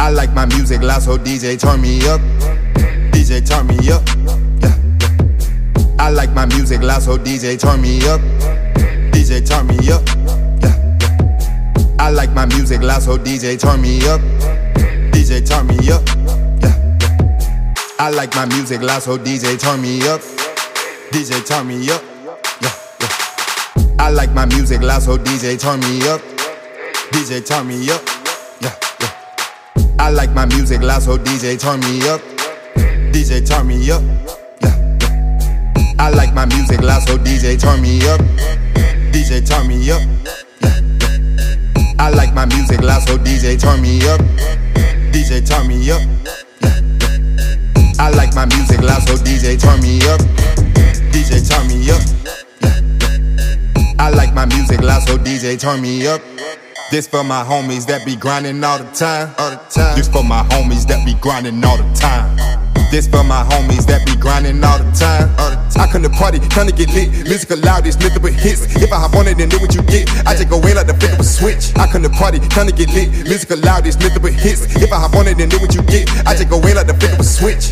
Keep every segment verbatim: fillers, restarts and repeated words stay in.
I like my music loud, so D J turn me up. D J turn me up. Yeah, yeah. I like my music loud, so D J turn me up. D J turn me up. Yeah, yeah. I like my music loud, so D J turn me up. D J turn me up. Yeah, yeah. I like my music loud, so D J turn me up. D J turn me up. Yeah, yeah. I like my music loud, so D J turn me up. D J turn me up. Yeah, yeah. I like my music loud, so D J turn me up. D J turn me up. Yeah, yeah. I like my music loud, so D J turn me up. D J turn me up. Yeah, yeah. I like my music loud, so D J turn me up. D J turn me up. Yeah, yeah. I like my music loud, so D J turn me up. D J turn me up. Yeah, yeah. I like my music loud, so D J turn me up. This for my homies that be grinding all the time. All the time. This for my homies that be grinding all the time. This for my homies that be grinding all the time. All the time. I come to party, trying to get lit. Music loud, it's nothing but hits. If I hop on it and do what you get, I just go in like the flip of a switch. I come to party, trying to get lit. Music loud, it's nothing but hits. If I hop on it and do what you get, I just go in like the flip of a switch.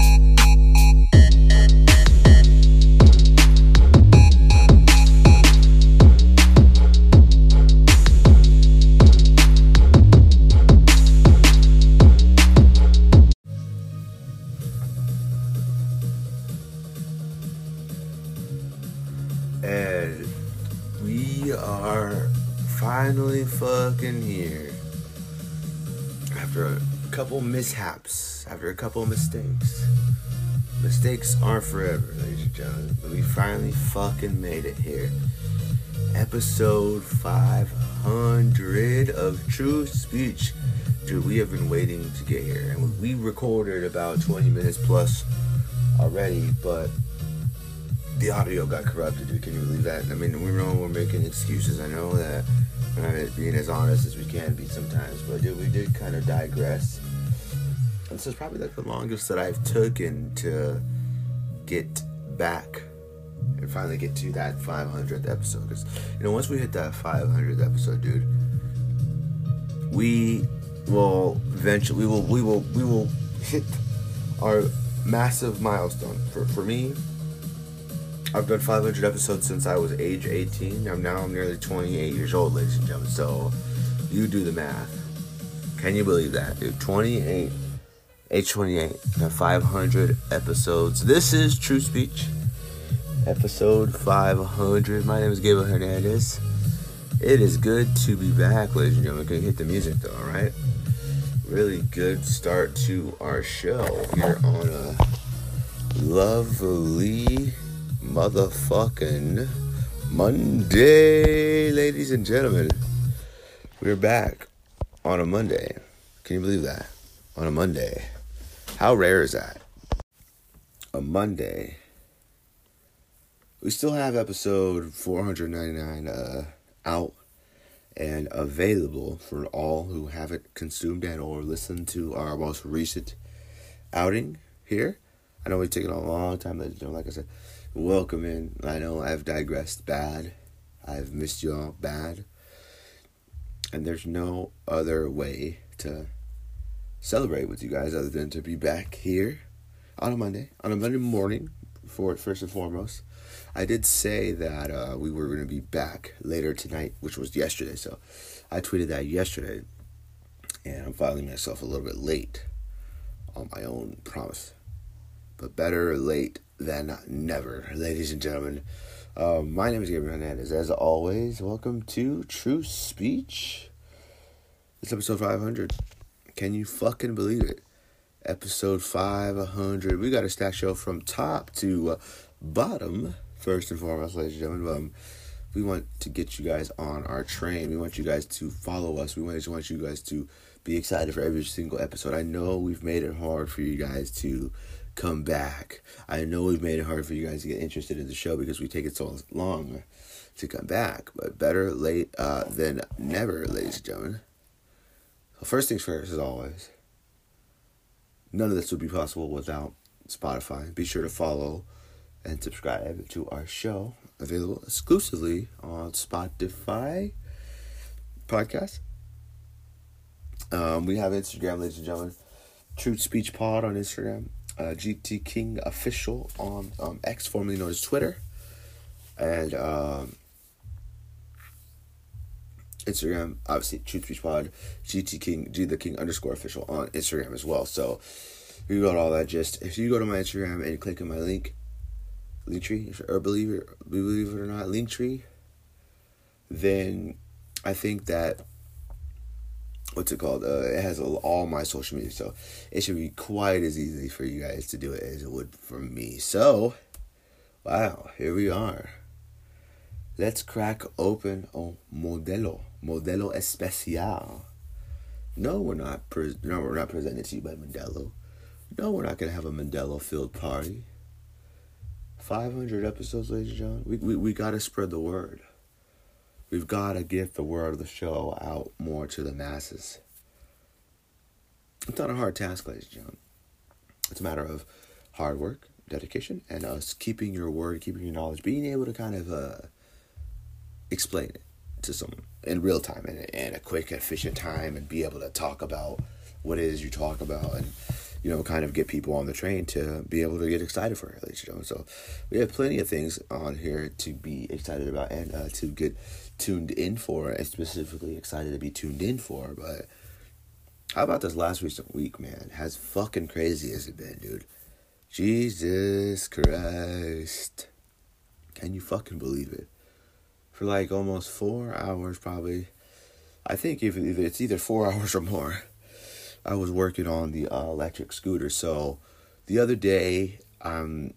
And we are finally fucking here. After a couple mishaps, after a couple mistakes. Mistakes aren't forever, ladies and gentlemen. But we finally fucking made it here. Episode five hundred of True Speech. Dude, we have been waiting to get here. And we recorded about twenty minutes plus already, but the audio got corrupted, dude. Can you believe that? I mean, we know we're making excuses. I know that we're not being as honest as we can be sometimes, but dude, we did kind of digress. And this is probably like the longest that I've taken to get back and finally get to that five hundredth episode. Because, you know, once we hit that five hundredth episode, dude, we will eventually, we will, we will, we will hit our massive milestone. For for me, I've done five hundred episodes since I was age eighteen. I'm now I'm nearly twenty-eight years old, ladies and gentlemen. So, you do the math. Can you believe that, dude? twenty-eight, age twenty-eight, now five hundred episodes. This is True Speech, episode five hundred. My name is Gabriel Hernandez. It is good to be back, ladies and gentlemen. Can you hit the music though, alright? Really good start to our show here on a lovely motherfucking Monday, ladies and gentlemen. We're back on a Monday. Can you believe that? On a Monday. How rare is that? A Monday. We still have episode four ninety-nine uh, out and available for all who haven't consumed and or listened to our most recent outing here. I know we've taken a long time, ladies and gentlemen. Like I said, welcome in. I know I've digressed bad. I've missed you all bad. And there's no other way to celebrate with you guys other than to be back here on a Monday. On a Monday morning, for first and foremost. I did say that uh, we were going to be back later tonight, which was yesterday. So I tweeted that yesterday. And I'm filing myself a little bit late on my own promise. But better late than never, ladies and gentlemen. Uh, my name is Gabriel Hernandez. As always, welcome to True Speech. It's episode five hundred. Can you fucking believe it? Episode five hundred. We got a stack show from top to uh, bottom. First and foremost, ladies and gentlemen, um, we want to get you guys on our train. We want you guys to follow us. We want, want you guys to be excited for every single episode. I know we've made it hard for you guys to come back. I know we've made it hard for you guys to get interested in the show because we take it so long to come back. But better late uh, than never, ladies and gentlemen. So first things first, as always, none of this would be possible without Spotify. Be sure to follow and subscribe to our show, available exclusively on Spotify podcast. Um, we have Instagram, ladies and gentlemen. Truth Speech Pod on Instagram. Uh, G T King Official on um, X, formerly known as Twitter. And um, Instagram, obviously, Truth Speech Pod, G T King, G the King underscore official on Instagram as well. So, we got all that gist. If you go to my Instagram and click on my link, Linktree, or believe it, believe it or not, Linktree, then I think that, what's it called? Uh, it has all my social media, so it should be quite as easy for you guys to do it as it would for me. So, wow, here we are. Let's crack open a Modelo, Modelo Especial. No, we're not. Pre- no, we're not presented to you by Modelo. No, we're not gonna have a Modelo-filled party. five hundred episodes, ladies and gentlemen. We we we gotta spread the word. We've gotta get the word of the show out more to the masses. It's not a hard task, ladies and gentlemen. It's a matter of hard work, dedication, and us keeping your word, keeping your knowledge, being able to kind of uh, explain it to someone in real time and in a quick, efficient time, and be able to talk about what it is you talk about, and you know, kind of get people on the train to be able to get excited for it, ladies and gentlemen. So we have plenty of things on here to be excited about and uh, to get tuned in for, and specifically excited to be tuned in for. But how about this last recent week, man? As fucking crazy as it been, dude. Jesus Christ. Can you fucking believe it? For like almost four hours, probably. I think if either it's either four hours or more. I was working on the uh, electric scooter. So the other day, um,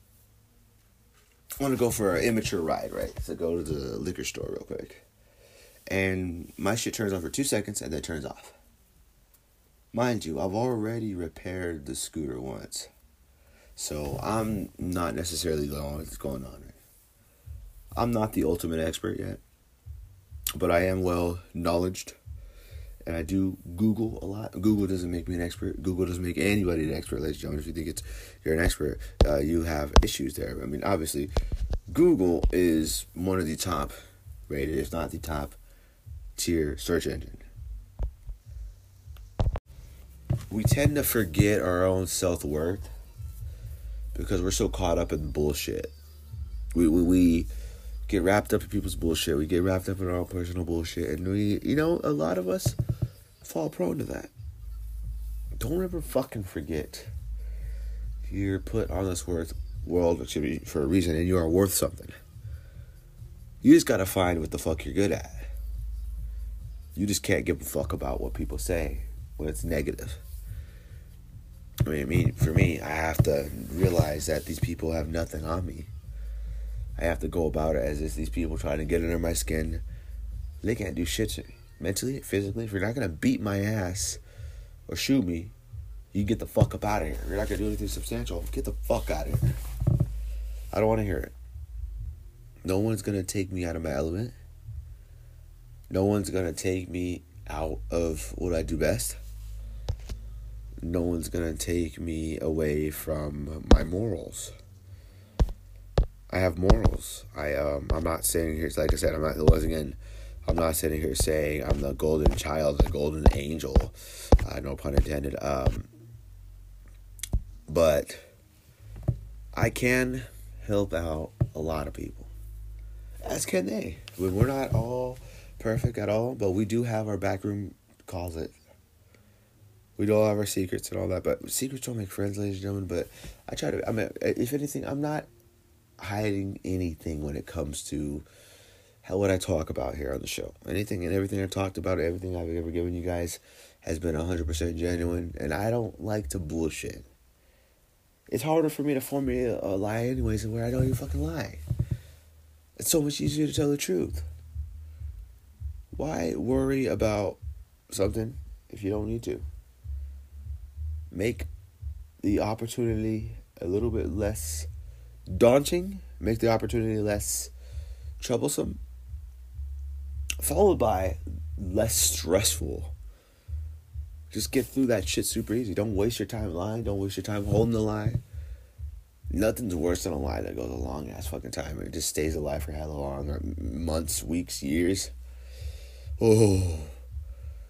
I want to go for an immature ride, right? So go to the liquor store real quick. And my shit turns on for two seconds and then turns off. Mind you, I've already repaired the scooter once. So I'm not necessarily knowing what's going on. I'm not the ultimate expert yet. But I am well knowledged. And I do Google a lot. Google doesn't make me an expert. Google doesn't make anybody an expert, ladies and gentlemen. If you think it's you're an expert, uh, you have issues there. I mean, obviously, Google is one of the top rated, if not the top tier search engine. We tend to forget our own self-worth because we're so caught up in the bullshit. We we we get wrapped up in people's bullshit. We get wrapped up in our own personal bullshit, and we, you know, a lot of us fall prone to that. Don't ever fucking forget you're put on this worth world for a reason, and you are worth something. You just gotta find what the fuck you're good at. You just can't give a fuck about what people say when it's negative. I mean, I mean, for me, I have to realize that these people have nothing on me. I have to go about it as if these people trying to get under my skin. They can't do shit to me. Mentally, physically. If you're not going to beat my ass or shoot me, you get the fuck up out of here. If you're not going to do anything substantial, get the fuck out of here. I don't want to hear it. No one's going to take me out of my element. No one's going to take me out of what I do best. No one's going to take me away from my morals. I have morals. I um I'm not sitting here, like I said, I'm not once again, I'm not sitting here saying I'm the golden child, the golden angel. Uh, no pun intended. Um, but I can help out a lot of people, as can they. We're not all perfect at all, but we do have our backroom closet. We do all have our secrets and all that, but secrets don't make friends, ladies and gentlemen. But I try to. I mean, if anything, I'm not hiding anything when it comes to how what I talk about here on the show. Anything and everything I talked about, everything I've ever given you guys has been one hundred percent genuine, and I don't like to bullshit. It's harder for me to formulate a lie anyways where I don't even fucking lie. It's so much easier to tell the truth. Why worry about something if you don't need to? Make the opportunity a little bit less daunting, make the opportunity less troublesome, followed by less stressful. Just get through that shit super easy. Don't waste your time lying. Don't waste your time holding the lie. Nothing's worse than a lie that goes a long ass fucking time and it just stays alive for hella long, or months, weeks, years. Oh,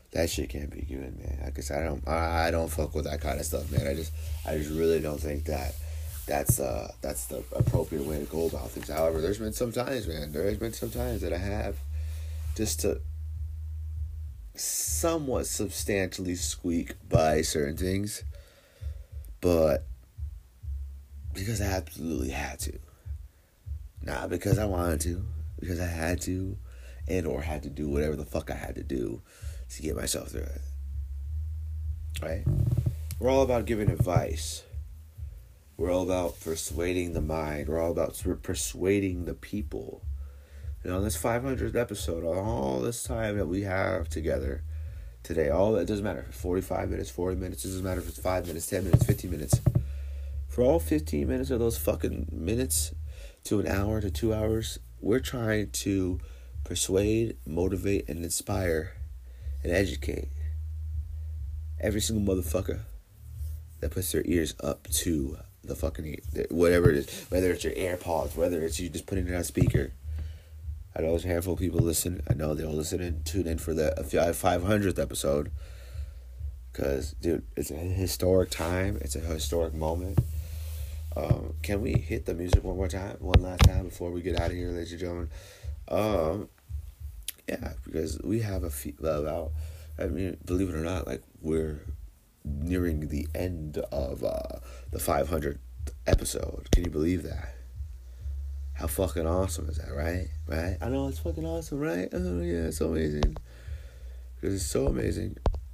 That shit can't be good, man. I guess I don't. I don't fuck with that kind of stuff, man. I just, I just really don't think that that's uh that's the appropriate way to go about things. However, there's been some times, man. There has been some times that I have just to somewhat substantially squeak by certain things, but because I absolutely had to, not because I wanted to, because I had to, and or had to do whatever the fuck I had to do to get myself through it. Right? We're all about giving advice. We're all about persuading the mind. We're all about persuading the people. You know, on this five hundredth episode, all this time that we have together today, all it doesn't matter if it's forty-five minutes, forty minutes, it doesn't matter if it's five minutes, ten minutes, fifteen minutes. For all fifteen minutes of those fucking minutes to an hour to two hours, we're trying to persuade, motivate, and inspire and educate every single motherfucker that puts their ears up to the fucking, whatever it is, whether it's your AirPods, whether it's you just putting it on speaker. I know there's a handful of people listen. I know they'll listen and tune in for the five hundredth episode. Because, dude, it's a historic time. It's a historic moment. Um, can we hit the music one more time? One last time before we get out of here, ladies and gentlemen? Um, yeah, because we have a few, about, I mean, believe it or not, like, we're nearing the end of uh, the five hundredth episode. Can you believe that? How fucking awesome is that, right? Right? I know it's fucking awesome, right? Oh, yeah, it's so amazing. Because it's so amazing.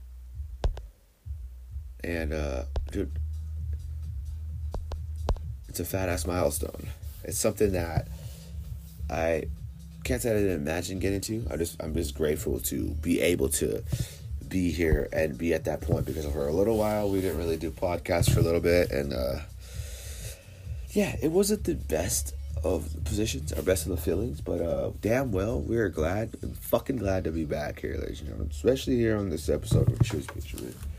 And, uh, dude, it's a fat-ass milestone. It's something that I can't say I didn't imagine getting to. I just, I'm just grateful to be able to be here and be at that point. Because for a little while, we didn't really do podcasts for a little bit. And, uh, yeah, it wasn't the best of the positions, our best of the feelings, but uh, damn well, we're glad, fucking glad to be back here, ladies and gentlemen, especially here on this episode of True Speech.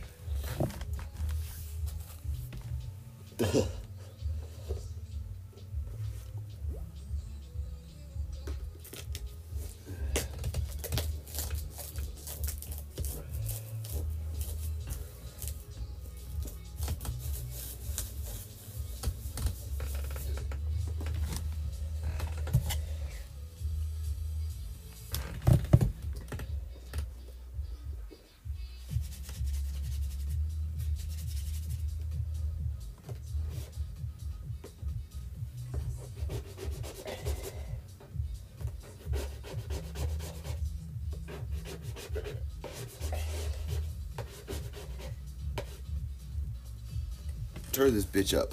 Turn this bitch up.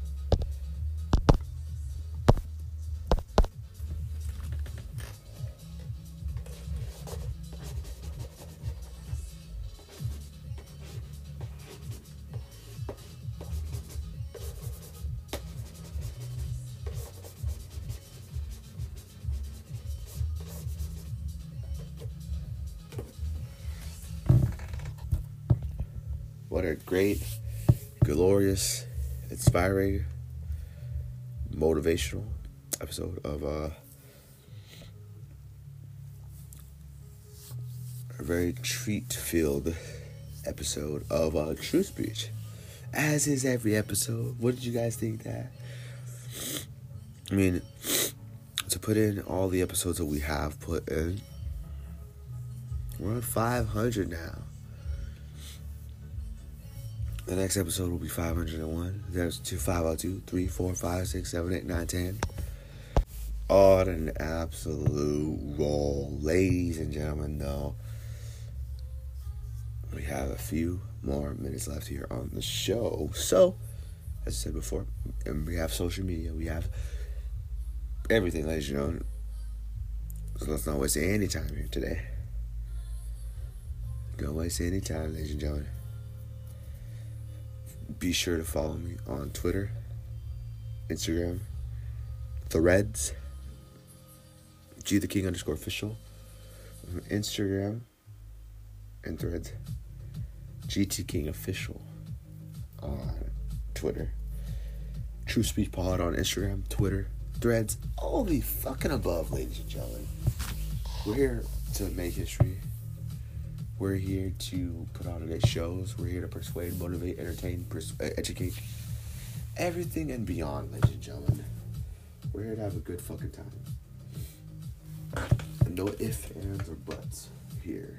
What a great, glorious, inspiring, motivational episode of uh, a very treat-filled episode of uh, True Speech. As is every episode. What did you guys think that? I mean, to put in all the episodes that we have put in, we're on five hundred now. The next episode will be five hundred one. There's two, five oh two, three, four, five, six, seven, eight, nine, ten. On an absolute roll. Ladies and gentlemen, though, we have a few more minutes left here on the show. So, as I said before, and we have social media. We have everything, ladies and gentlemen. So let's not waste any time here today. Don't waste any time, ladies and gentlemen. Be sure to follow me on Twitter, Instagram, Threads, G the King underscore official, Instagram, and Threads, G T King official on Twitter, True Speech Pod on Instagram, Twitter, Threads, all the fucking above, ladies and gentlemen. We're here to make history. We're here to put on great shows. We're here to persuade, motivate, entertain, pers- educate. Everything and beyond, ladies and gentlemen. We're here to have a good fucking time. And no ifs, ands, or buts here.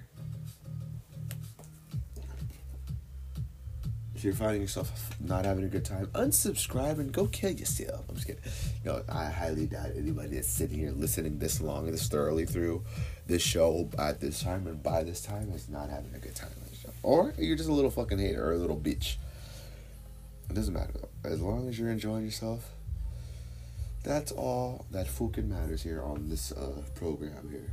If you're finding yourself not having a good time, unsubscribe and go kill yourself. I'm just kidding. You know, I highly doubt anybody that's sitting here listening this long and this thoroughly through this show at this time and by this time is not having a good time. Or you're just a little fucking hater or a little bitch. It doesn't matter though. As long as you're enjoying yourself, that's all that fucking matters here on this uh, program here.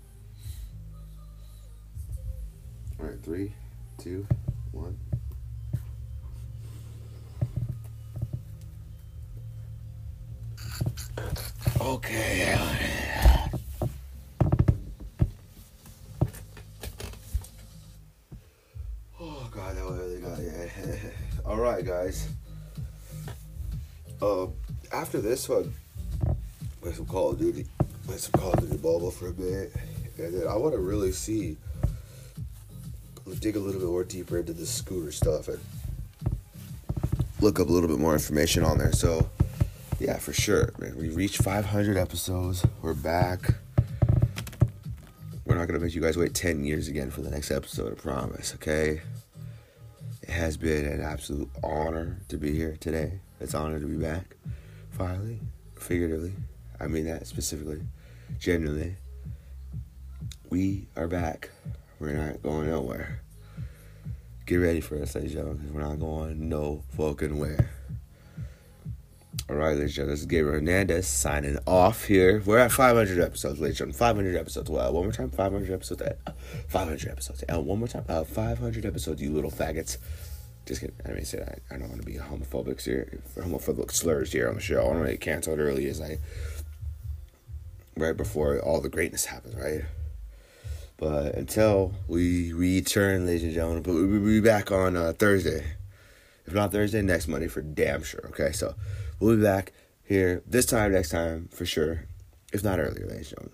Alright, three, two, one. Okay. Oh god, that was really got yeah. All right, guys. Uh, after this one, play some Call of Duty. Play some Call of Duty Mobile for a bit, and then I want to really see, dig a little bit more deeper into the scooter stuff and look up a little bit more information on there. So. Yeah, for sure, man. We reached five hundred episodes. We're back. We're not going to make you guys wait ten years again for the next episode, I promise, okay? It has been an absolute honor to be here today. It's an honor to be back, finally, figuratively. I mean that specifically, genuinely. We are back. We're not going nowhere. Get ready for us, ladies and gentlemen, because we're not going no fucking where. Alright, ladies and gentlemen, this is Gabriel Hernandez signing off here. We're at five hundred episodes, ladies and gentlemen. five hundred episodes. Well, one more time, five hundred episodes. five hundred episodes. And one more time, uh, five hundred episodes, you little faggots. Just kidding. I didn't say that. I don't want to be homophobic here, homophobic slurs here on the show. I want to get canceled early as I, right before all the greatness happens, right? But until we return, ladies and gentlemen, but we'll be back on uh, Thursday. If not Thursday, next Monday for damn sure, okay? So, we'll be back here this time, next time, for sure. If not earlier, ladies and gentlemen.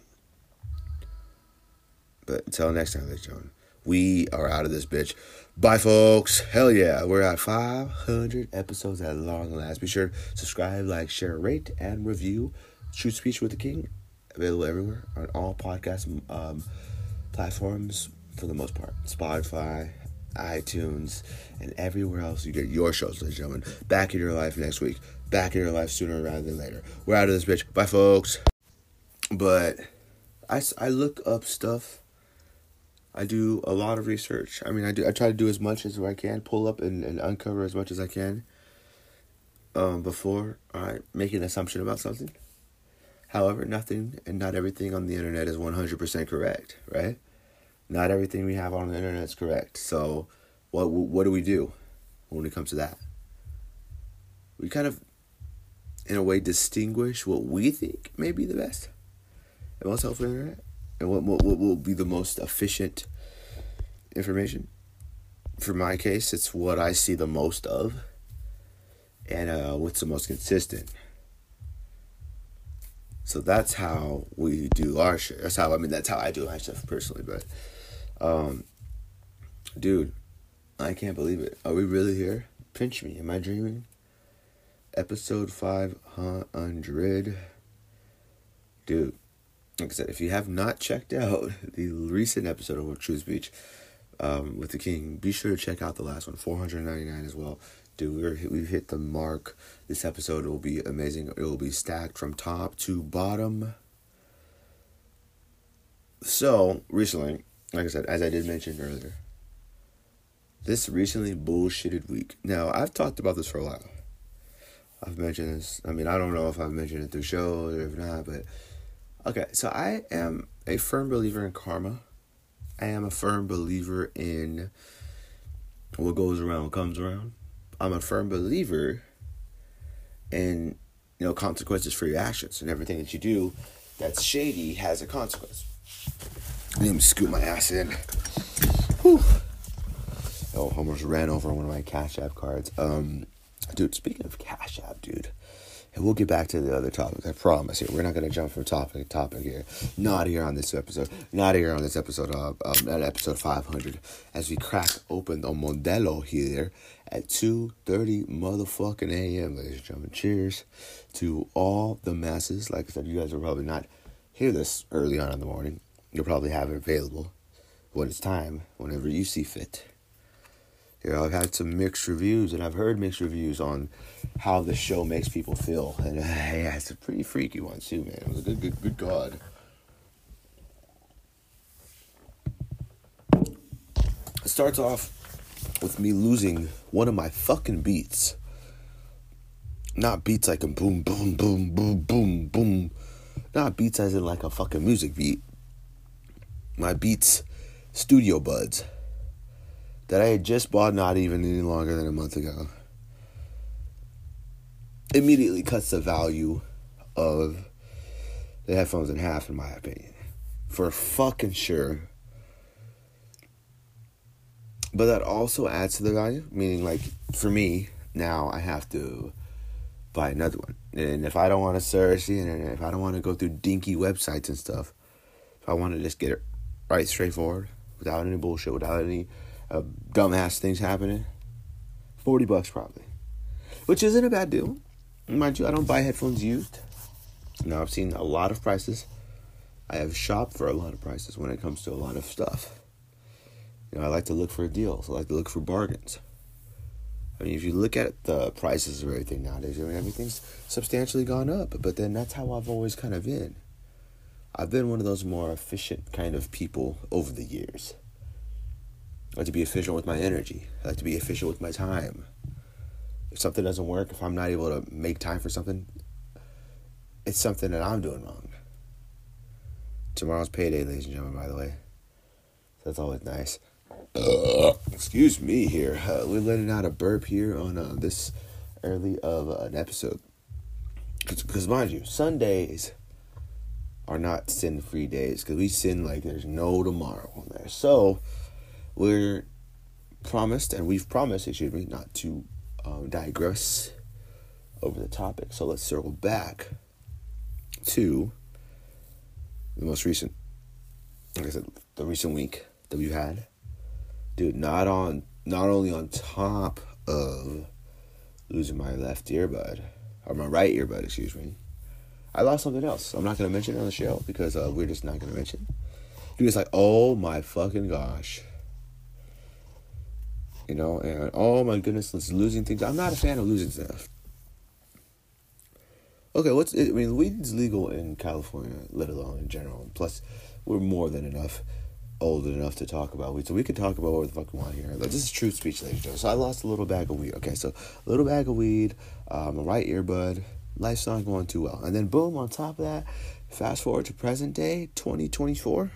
But until next time, ladies and gentlemen, we are out of this bitch. Bye, folks. Hell yeah. We're at five hundred episodes at long last. Be sure to subscribe, like, share, rate, and review True Speech with the King. Available everywhere on all podcast um, platforms for the most part. Spotify, iTunes, and everywhere else you get your shows, ladies and gentlemen. Back in your life next week. Back in your life sooner rather than later. We're out of this bitch. Bye, folks. But I, I look up stuff. I do a lot of research. I mean, I do. I try to do as much as I can. Pull up and, and uncover as much as I can. Um, before I make an assumption about something. However, nothing and not everything on the internet is one hundred percent correct, right? Not everything we have on the internet is correct. So, what what do we do when it comes to that? We kind of, in a way, distinguish what we think may be the best and most helpful internet, and what, what what will be the most efficient information. For my case, it's what I see the most of, and uh, what's the most consistent. So that's how we do our shit. That's how I mean. That's how I do my stuff personally. But, um, dude, I can't believe it. Are we really here? Pinch me. Am I dreaming? Episode five hundred. Dude, like I said, if you have not checked out the recent episode of True Speech um, with the King, be sure to check out the last one, four ninety-nine as well. Dude, we're, we've hit the mark. This episode will be amazing. It will be stacked from top to bottom. So, recently, like I said, as I did mention earlier, this recently bullshitted week. Now, I've talked about this for a while. I've mentioned this. I mean, I don't know if I've mentioned it through shows or if not, but... Okay, so I am a firm believer in karma. I am a firm believer in what goes around comes around. I'm a firm believer in, you know, consequences for your actions, and everything that you do that's shady has a consequence. Let me scoot my ass in. Whew. Oh, almost ran over one of my Cash App cards. Um, dude, speaking of Cash App, dude, And we'll get back to the other topics. I promise. Here, we're not going to jump from topic to topic here. Not here on this episode. Not here on this episode of um, at episode five hundred. As we crack open the Modelo here at two thirty motherfucking a m. Ladies and gentlemen, cheers to all the masses. Like I said, you guys will probably not hear this early on in the morning. You'll probably have it available when it's time, whenever you see fit. You know, I've had some mixed reviews, and I've heard mixed reviews on how the show makes people feel. And uh, yeah, it's a pretty freaky one, too, man. It was a good, good, good God. It starts off with me losing one of my fucking beats. Not beats like a boom, boom, boom, boom, boom, boom. Not beats as in like a fucking music beat. My Beats Studio Buds that I had just bought not even any longer than a month ago immediately cuts the value of the headphones in half, in my opinion. For fucking sure. But that also adds to the value, meaning like for me, now I have to buy another one. And if I don't want to search the internet, if I don't want to go through dinky websites and stuff, if I want to just get it right straightforward, without any bullshit, without any uh, dumbass things happening, forty bucks probably. Which isn't a bad deal. Mind you, I don't buy headphones used. Now, I've seen a lot of prices. I have shopped for a lot of prices when it comes to a lot of stuff. You know, I like to look for deals. I like to look for bargains. I mean, if you look at the prices of everything nowadays, I mean, everything's substantially gone up. But then that's how I've always kind of been. I've been one of those more efficient kind of people over the years. I like to be efficient with my energy. I like to be efficient with my time. If something doesn't work, if I'm not able to make time for something, it's something that I'm doing wrong. Tomorrow's payday, ladies and gentlemen, by the way. So that's always nice. Uh, excuse me here. Uh, we're letting out a burp here on uh, this early of uh, an episode. Because mind you, Sundays are not sin-free days. Because we sin like there's no tomorrow on there. So we're promised, and we've promised, excuse me, not to um, digress over the topic. So let's circle back to the most recent, like I said, the recent week that we've had. Dude, not on, not only on top of losing my left earbud, or my right earbud, excuse me, I lost something else. I'm not going to mention it on the show because uh, we're just not going to mention it. Dude, it's like, oh my fucking gosh. You know, and oh my goodness, it's losing things. I'm not a fan of losing stuff. Okay, what's it, I mean, weed's legal in California, let alone in general. Plus, we're more than enough, old enough to talk about weed. So we can talk about what the fuck we want here. Like, this is true speech, ladies and gentlemen. So I lost a little bag of weed. Okay, so a little bag of weed, um, a right earbud. Life's not going too well. And then boom, on top of that, fast forward to present day, twenty twenty-four,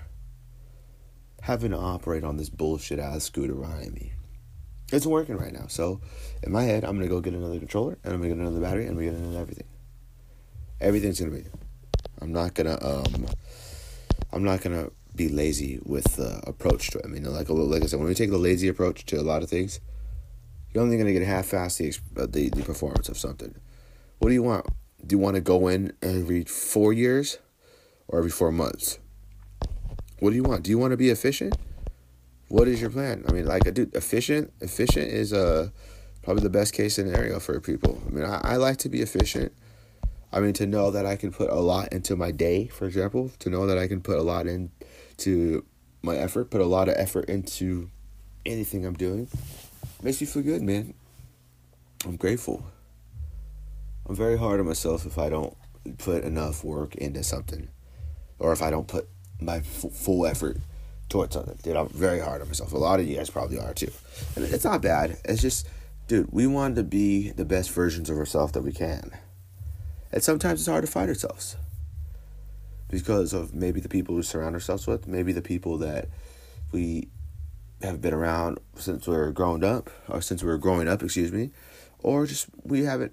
having to operate on this bullshit ass scooter behind me. It's working right now. So in my head, I'm going to go get another controller, and I'm going to get another battery, and I'm going to get another everything. Everything's going to be. I'm not going to, um, I'm not going to be lazy with the approach to it. I mean, like, like I said, when we take the lazy approach to a lot of things, you're only going to get half-assed the, the, the performance of something. What do you want? Do you want to go in every four years or every four months? What do you want? Do you want to be efficient? What is your plan? I mean, like, dude, efficient, efficient is uh, probably the best case scenario for people. I mean, I, I like to be efficient. I mean, to know that I can put a lot into my day, for example, to know that I can put a lot into my effort, put a lot of effort into anything I'm doing, makes me feel good, man. I'm grateful. I'm very hard on myself if I don't put enough work into something, or if I don't put my f- full effort towards something. Dude, I'm very hard on myself. A lot of you guys probably are too. And it's not bad. It's just, dude, we want to be the best versions of ourselves that we can. And sometimes it's hard to find ourselves because of maybe the people we surround ourselves with, maybe the people that we have been around since we were growing up, or since we were growing up, excuse me, or just we haven't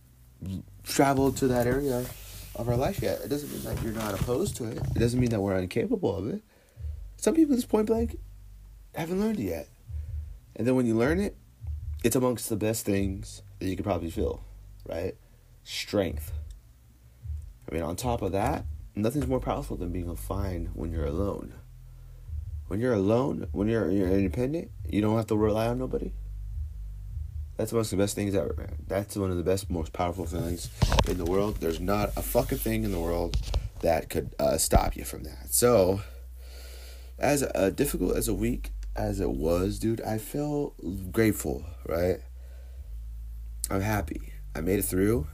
traveled to that area of our life yet. It doesn't mean that you're not opposed to it. It doesn't mean that we're incapable of it. Some people at this point blank haven't learned it yet. And then when you learn it, it's amongst the best things that you could probably feel, right? strength. I mean, on top of that, nothing's more powerful than being fine when you're alone. When you're alone, when you're you're independent, you don't have to rely on nobody. That's one of the best things ever, man. That's one of the best, most powerful feelings in the world. There's not a fucking thing in the world that could uh, stop you from that. So, as uh, difficult as a week as it was, dude, I feel grateful, right? I'm happy. I made it through.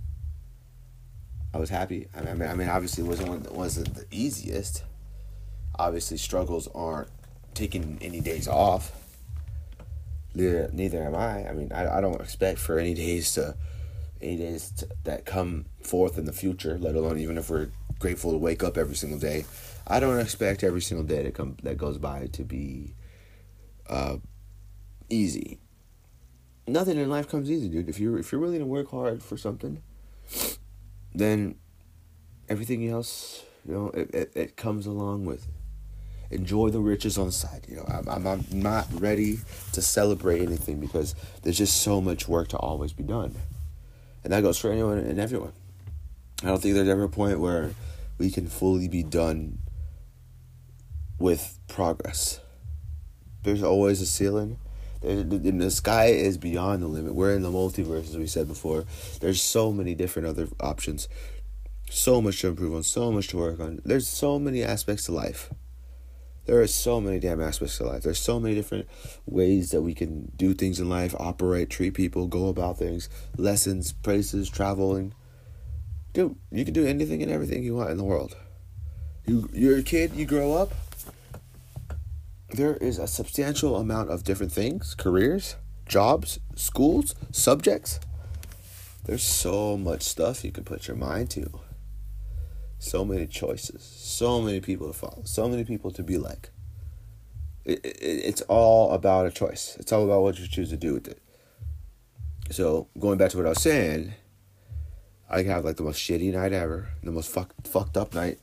I was happy. I mean, I mean, obviously, it wasn't it wasn't the easiest. Obviously, struggles aren't taking any days off. Neither, neither am I. I mean, I, I don't expect for any days to, any days to, that come forth in the future. Let alone even if we're grateful to wake up every single day. I don't expect every single day to come that goes by to be, uh, easy. Nothing in life comes easy, dude. If you're if you're willing to work hard for something, then everything else, you know, it, it, it comes along with it. Enjoy the riches on the side. You know, I'm, I'm I'm not ready to celebrate anything because there's just so much work to always be done, and that goes for anyone and everyone. I don't think there's ever a point where we can fully be done with progress. There's always a ceiling. There's, the sky is beyond the limit. We're in the multiverse, as we said before. There's so many different other options. So much to improve on. So much to work on. There's so many aspects to life. There are so many damn aspects to life. There's so many different ways that we can do things in life, operate, treat people, go about things, lessons, places, traveling. Dude, you can do anything and everything you want in the world. You, you're a kid, you grow up. There is a substantial amount of different things, careers, jobs, schools, subjects. There's so much stuff you can put your mind to. So many choices, so many people to follow, so many people to be like. It, it, it's all about a choice. It's all about what you choose to do with it. So, going back to what I was saying, I can have like the most shitty night ever, the most fuck, fucked up night.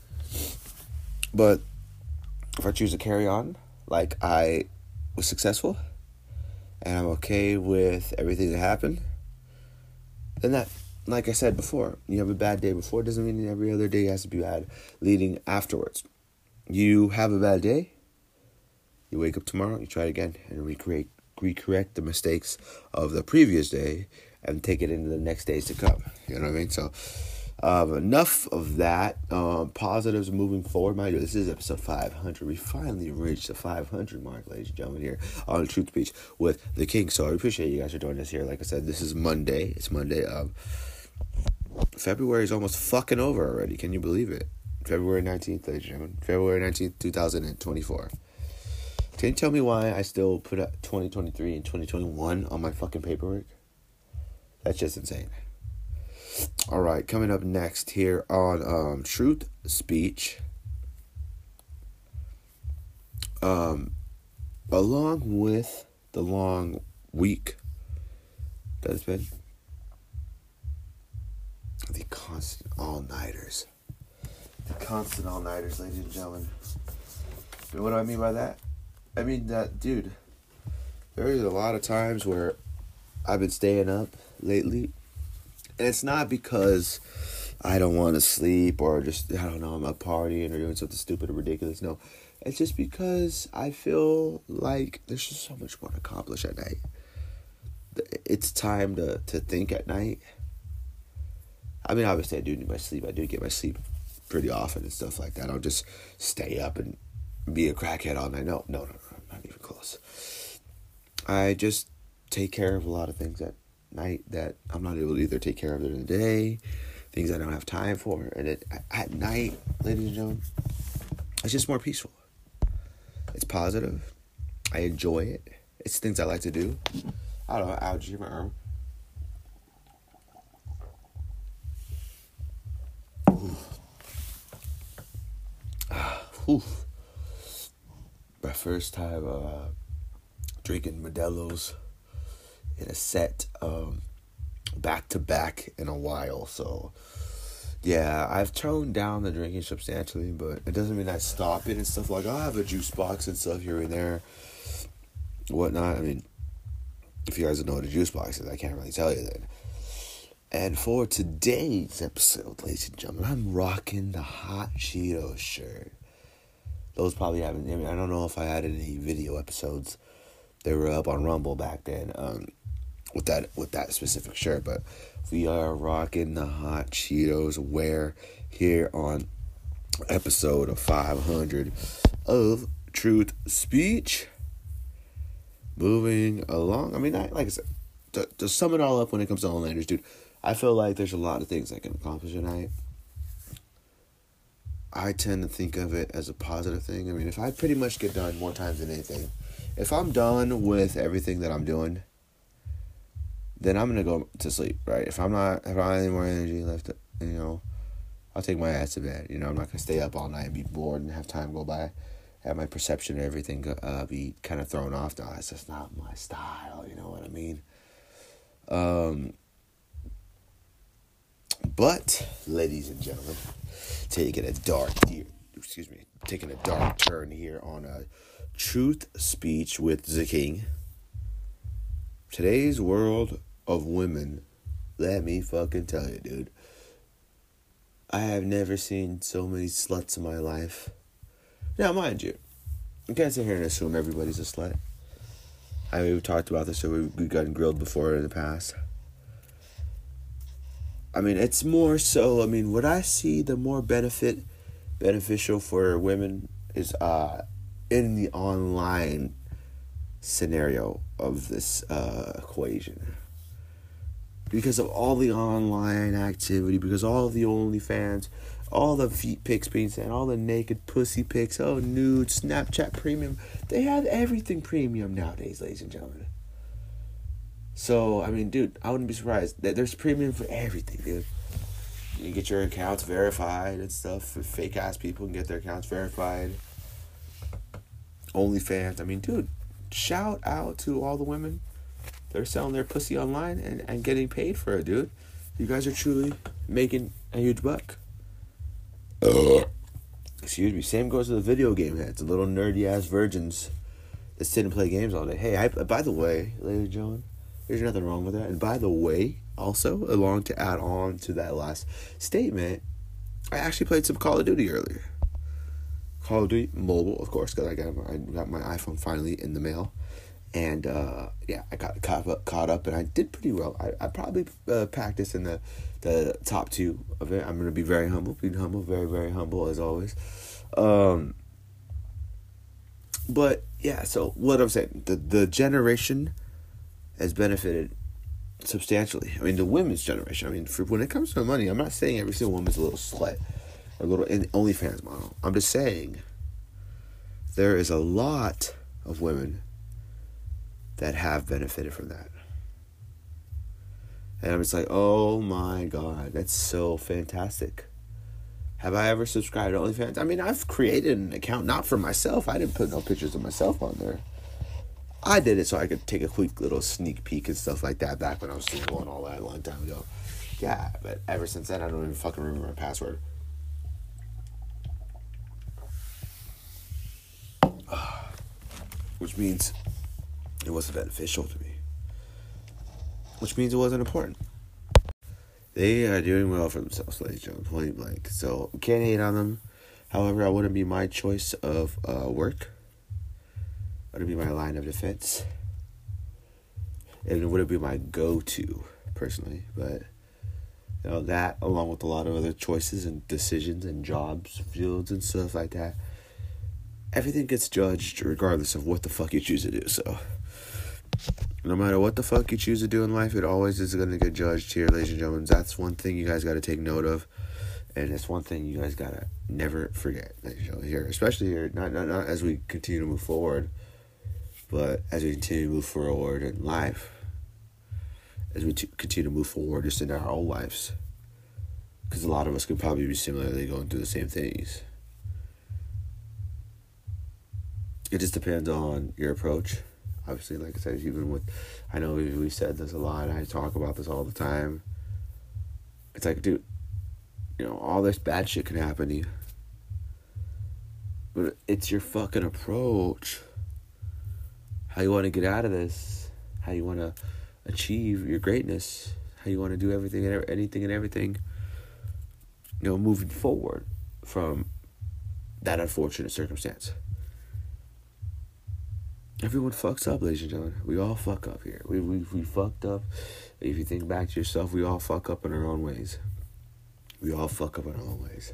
But if I choose to carry on, like I was successful, and I'm okay with everything that happened, then that, like I said before, you have a bad day before, doesn't mean every other day has to be bad leading afterwards. You have a bad day, you wake up tomorrow, you try it again, and recreate, recorrect the mistakes of the previous day, and take it into the next days to come. You know what I mean? So, um, enough of that. Um, positives moving forward, mind you. This is episode five hundred. We finally reached the five hundred mark, ladies and gentlemen, here on Truth Speech with the King. So I appreciate you guys for joining us here. Like I said, this is Monday. It's Monday. Um, February is almost fucking over already. Can you believe it? February nineteenth, ladies and gentlemen. February nineteenth, twenty twenty-four. Can you tell me why I still put up twenty twenty-three and twenty twenty-one on my fucking paperwork? That's just insane. All right, coming up next here on um, Truth Speech. Um, along with the long week that it's been, the constant all-nighters. The constant all-nighters, ladies and gentlemen. And what do I mean by that? I mean that, dude, there is a lot of times where I've been staying up lately, and it's not because I don't want to sleep or just, I don't know, I'm out partying or doing something stupid or ridiculous. No, it's just because I feel like there's just so much more to accomplish at night. It's time to, to think at night. I mean, obviously I do need my sleep. I do get my sleep pretty often and stuff like that. I don't just stay up and be a crackhead all night. No, no, no, no, not even close. I just take care of a lot of things at night that I'm not able to either take care of during the day, things I don't have time for. And it, at night, ladies and gentlemen, it's just more peaceful. It's positive. I enjoy it. It's things I like to do. I don't know, algae in my arm. Oof. My first time uh, drinking Modelo's in a set, um, back to back in a while. So, yeah, I've toned down the drinking substantially, but it doesn't mean I stop it and stuff. Like, I'll have a juice box and stuff here and there, whatnot. I mean, if you guys don't know what a juice box is, I can't really tell you that. And for today's episode, ladies and gentlemen, I'm rocking the Hot Cheetos shirt. Those probably haven't, I mean, I don't know if I had any video episodes. They were up on Rumble back then, um, with that with that specific shirt. But we are rocking the Hot Cheetos wear here on episode five hundred of Truth Speech. Moving along. I mean, I, like I said, to, to sum it all up when it comes to Online-Landers, dude, I feel like there's a lot of things I can accomplish tonight. I tend to think of it as a positive thing. I mean, if I pretty much get done more times than anything, if I'm done with everything that I'm doing, then I'm going to go to sleep, right? If I'm not, if I don't have any more energy left, you know, I'll take my ass to bed. You know, I'm not going to stay up all night and be bored and have time go by. Have my perception of everything uh, be kind of thrown off. No, it's just not my style, you know what I mean? Um... But, ladies and gentlemen, taking a dark, excuse me, taking a dark turn here on a Truth Speech with the King. Today's world of women, let me fucking tell you, dude. I have never seen so many sluts in my life. Now, mind you, you can't sit here and assume everybody's a slut. I mean, we've talked about this, so we've, we've gotten grilled before in the past. I mean, it's more so, I mean, what I see the more benefit, beneficial for women is uh, in the online scenario of this uh, equation. Because of all the online activity, because all of the OnlyFans, all the feet pics being sent, all the naked pussy pics, oh, nude, Snapchat premium. They have everything premium nowadays, ladies and gentlemen. So, I mean, dude, I wouldn't be surprised. There's premium for everything, dude. You get your accounts verified and stuff. Fake-ass people can get their accounts verified. OnlyFans. I mean, dude, shout out to all the women. They're selling their pussy online and, and getting paid for it, dude. You guys are truly making a huge buck. Uh. Excuse me. Same goes to the video game heads. The little nerdy-ass virgins that sit and play games all day. Hey, I, by the way, ladies and gentlemen, there's nothing wrong with that. And by the way, also, along to add on to that last statement, I actually played some Call of Duty earlier. Call of Duty mobile, of course, because I got my, I got my iPhone finally in the mail. And, uh, yeah, I got caught up, caught up, and I did pretty well. I, I probably uh, packed this in the, the top two of it. I'm going to be very humble, being humble, very, very humble, as always. Um, but, yeah, so what I'm saying, the, the generation has benefited substantially. I mean, the women's generation. I mean, for when it comes to money, I'm not saying every single woman's a little slut or a little in OnlyFans model. I'm just saying there is a lot of women that have benefited from that. And I'm just like, oh my God, that's so fantastic. Have I ever subscribed to OnlyFans? I mean, I've created an account, not for myself. I didn't put no pictures of myself on there. I did it so I could take a quick little sneak peek and stuff like that back when I was single and all that a long time ago. Yeah, but ever since then, I don't even fucking remember my password. Which means it wasn't beneficial to me. Which means it wasn't important. They are doing well for themselves, ladies and gentlemen, point blank. So, can't hate on them. However, I wouldn't be my choice of uh, work. It would be my line of defense. And it wouldn't be my go-to, personally. But, you know, that, along with a lot of other choices and decisions and jobs, fields and stuff like that, everything gets judged regardless of what the fuck you choose to do. So, no matter what the fuck you choose to do in life, it always is going to get judged here, ladies and gentlemen. That's one thing you guys got to take note of. And it's one thing you guys got to never forget, here, especially here, not, not, not as we continue to move forward, but as we continue to move forward in life, as we t- continue to move forward just in our whole lives, because a lot of us could probably be similarly going through the same things. It just depends on your approach. Obviously, like I said, even with, I know we, we said this a lot, I talk about this all the time. It's like, dude, you know, all this bad shit can happen to you. But it's your fucking approach. How you want to get out of this. How you want to achieve your greatness. How how you want to do everything and anything and everything, you know, moving forward from that unfortunate circumstance. Everyone fucks up, ladies and gentlemen. We all fuck up here. We we we fucked up. If you think back to yourself, we all fuck up in our own ways. We all fuck up in our own ways.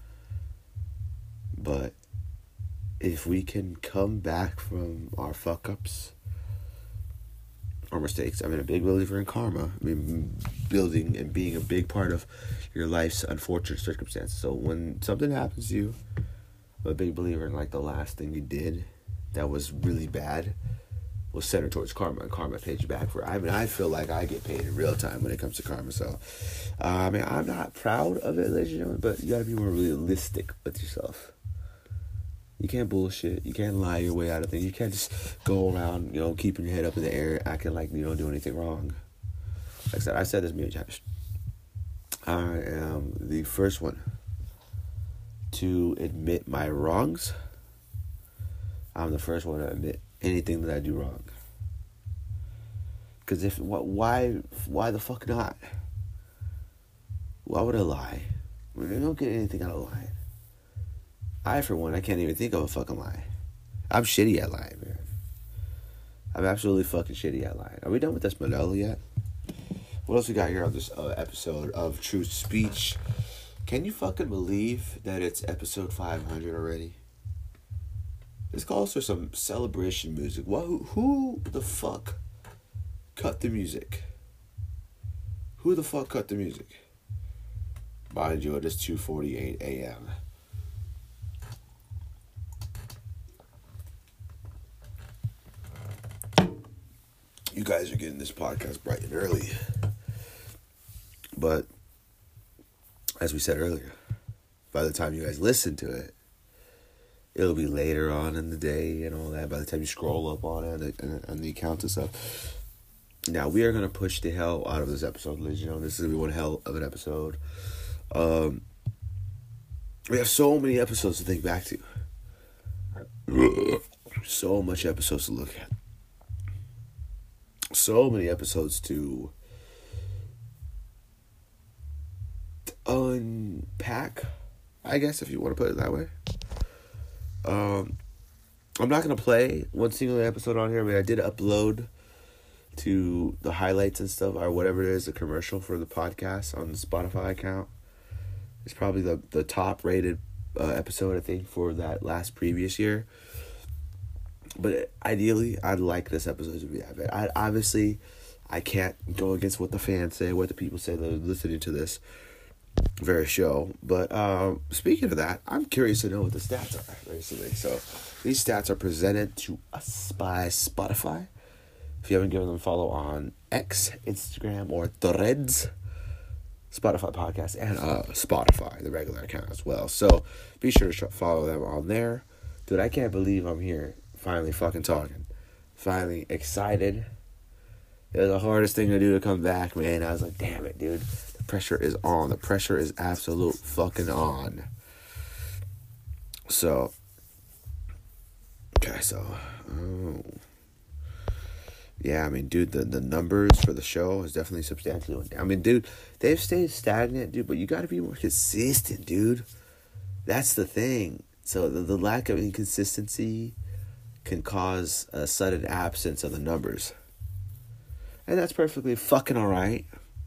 But if we can come back from our fuck ups or mistakes, I'm a big believer in karma. I mean, building and being a big part of your life's unfortunate circumstances. So when something happens to you, I'm a big believer in like the last thing you did that was really bad was centered towards karma, and karma pays you back for it. I mean, I feel like I get paid in real time when it comes to karma. So, uh, I mean, I'm not proud of it, ladies and gentlemen, but you gotta be more realistic with yourself. You can't bullshit. You can't lie your way out of things. You can't just go around, you know, keeping your head up in the air, acting like you don't do anything wrong. Like I said, I said this many times. I am the first one to admit my wrongs. I'm the first one to admit anything that I do wrong. Because if, why, why the fuck not? Why would I lie? I mean, I don't get anything out of lying. I, for one, I can't even think of a fucking lie. I'm shitty at lying, man. I'm absolutely fucking shitty at lying. Are we done with this Modelo yet? What else we got here on this uh, episode of Truth Speech? Can you fucking believe that it's episode five hundred already? This calls for some celebration music. What, who, who the fuck cut the music? Who the fuck cut the music? Mind you, it is two forty-eight a.m. You guys are getting this podcast bright and early. But, as we said earlier, by the time you guys listen to it, it'll be later on in the day and all that. By the time you scroll up on it and, and the account and stuff. Now, we are going to push the hell out of this episode, ladies and gentlemen. This is going to be one hell of an episode. Um, we have so many episodes to think back to. So much episodes to look at. So many episodes to unpack, I guess, if you want to put it that way. Um, I'm not going to play one single episode on here. I mean, I did upload to the highlights and stuff, or whatever it is, a commercial for the podcast on the Spotify account. It's probably the, the top rated uh, episode, I think, for that last previous year. But ideally, I'd like this episode to be that bad. I, obviously, I can't go against what the fans say, what the people say that are listening to this very show. But um, speaking of that, I'm curious to know what the stats are, basically. So these stats are presented to us by Spotify. If you haven't given them a follow on X, Instagram, or Threads, Spotify podcast, and uh, Spotify, the regular account as well. So be sure to follow them on there. Dude, I can't believe I'm here. Finally fucking talking. Finally excited. It was the hardest thing to do to come back, man. I was like, damn it, dude. The pressure is on. The pressure is absolute fucking on. So. Okay, so. Oh. Yeah, I mean, dude, the, the numbers for the show is definitely substantially went down. I mean, dude, they've stayed stagnant, dude, but you got to be more consistent, dude. That's the thing. So the, the lack of inconsistency can cause a sudden absence of the numbers. And that's perfectly fucking alright.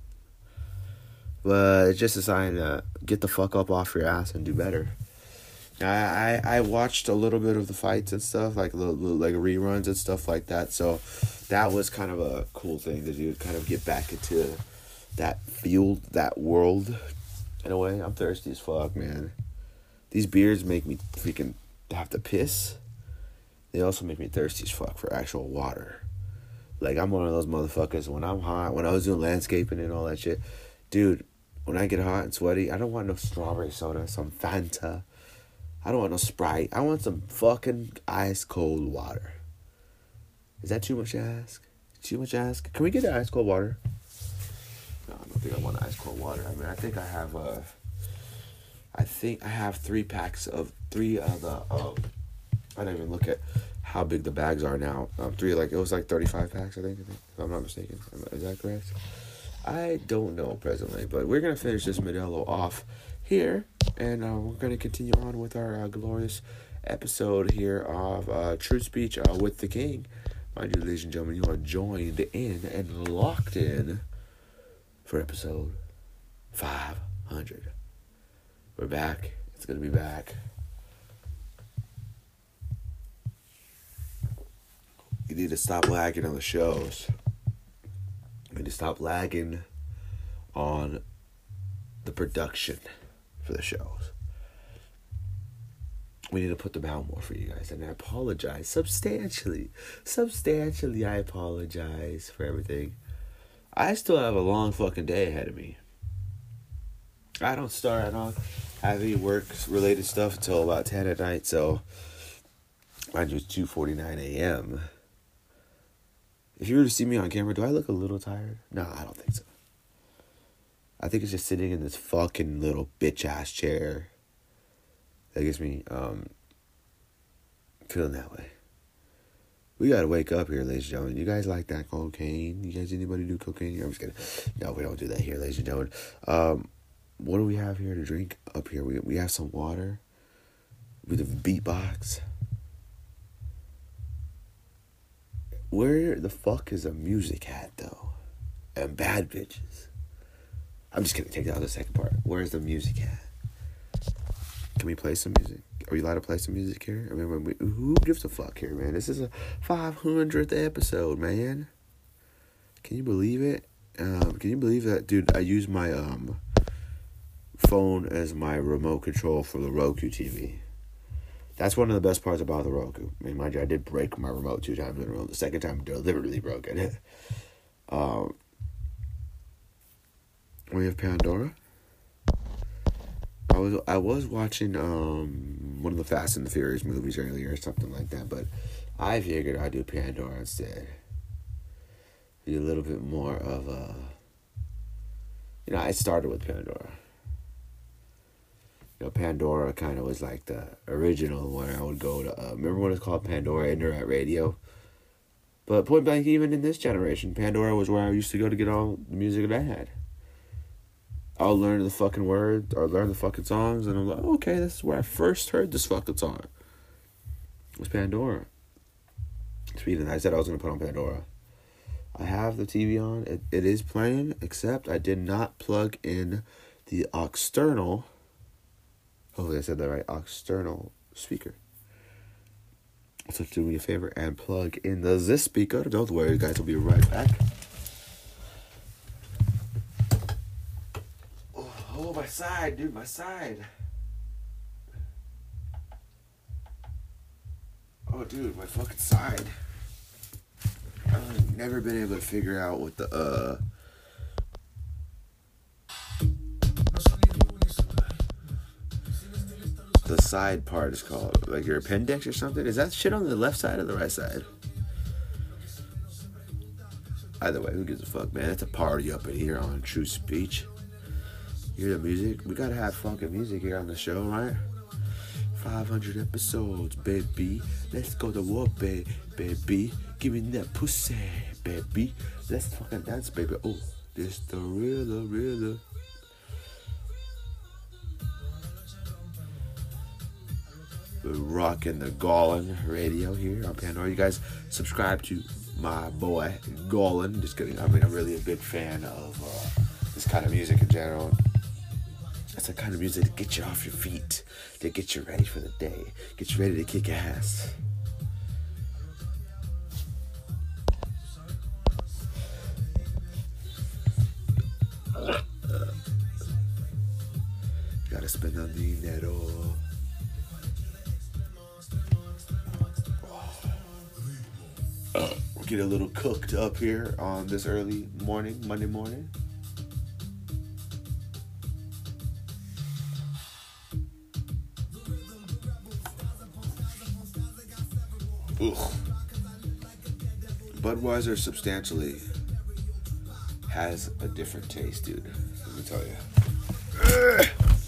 But it's just a sign to get the fuck up off your ass and do better. I, I, I watched a little bit of the fights and stuff, like little, little, like reruns and stuff like that. So that was kind of a cool thing to do, kind of get back into that field, that world. In a way, I'm thirsty as fuck, man. These beers make me freaking have to piss. They also make me thirsty as fuck for actual water. Like, I'm one of those motherfuckers, when I'm hot, when I was doing landscaping and all that shit, dude, when I get hot and sweaty, I don't want no strawberry soda, some Fanta. I don't want no Sprite. I want some fucking ice cold water. Is that too much to ask? Too much to ask? Can we get ice cold water? No, I don't think I want ice cold water. I mean, I think I have, uh, I think I have three packs of, three of the, um, I didn't even look at how big the bags are now. Um, three, like, it was like thirty-five packs, I think, I think, if I'm not mistaken. Is that correct? I don't know presently, but we're going to finish this Modelo off here, and uh, we're going to continue on with our uh, glorious episode here of uh, True Speech uh, with the King. Mind you, ladies and gentlemen, you are joined in and locked in for episode five hundred. We're back. It's going to be back. You need to stop lagging on the shows. You need to stop lagging on the production for the shows. We need to put them out more for you guys. And I apologize substantially. Substantially, I apologize for everything. I still have a long fucking day ahead of me. I don't start, I don't have any work-related stuff until about ten at night, so mind you, it's two forty-nine a.m. If you were to see me on camera, do I look a little tired? No, I don't think so. I think it's just sitting in this fucking little bitch-ass chair that gets me um, feeling that way. We gotta wake up here, ladies and gentlemen. You guys like that cocaine? You guys, anybody do cocaine here? I'm just kidding. No, we don't do that here, ladies and gentlemen. Um, what do we have here to drink up here? We we have some water with a beatbox. Where the fuck is a music at, though? And bad bitches. I'm just gonna take out the second part. Where's the music at? Can we play some music? Are we allowed to play some music here? I mean, we, who gives a fuck here, man? This is a five hundredth episode, man. Can you believe it? Um, can you believe that, dude? I use my um phone as my remote control for the Roku T V. That's one of the best parts about the Roku. I mean, mind you, I did break my remote two times in a row. The second time, deliberately broke it. um, we have Pandora. I was I was watching um one of the Fast and the Furious movies earlier or something like that, but I figured I'd do Pandora instead. Be a little bit more of a, you know, I started with Pandora. You know, Pandora kind of was like the original where I would go to, uh, remember when it was called Pandora Internet Radio? But point blank, even in this generation, Pandora was where I used to go to get all the music that I had. I'll learn the fucking words, or learn the fucking songs, and I'm like, okay, this is where I first heard this fucking song. It was Pandora. Speaking, I said I was going to put on Pandora. I have the T V on. It, it is playing, except I did not plug in the external, hopefully I said that right, external speaker. So do me a favor and plug in the this speaker. Don't worry, guys, will be right back. Oh, oh, my side, dude, my side. Oh, dude, my fucking side. I've never been able to figure out what the, uh... the side part is called. Like your appendix or something? Is that shit on the left side or the right side? Either way, who gives a fuck, man? It's a party up in here on True Speech. You hear the music? We gotta have fucking music here on the show, right? five hundred episodes, baby. Let's go to war, baby. Baby, give me that pussy, baby. Let's fucking dance, baby. Oh, this the real, the real, the... We're rocking the Golan radio here on Pandora. You guys subscribe to my boy Golan. Just kidding. I mean, I'm really a big fan of uh, this kind of music in general. It's the kind of music to get you off your feet, to get you ready for the day, get you ready to kick ass. Uh, gotta spend on the dinero. Uh, we'll get a little cooked up here on this early morning, Monday morning. Ugh. Budweiser substantially has a different taste, dude. Let me tell you.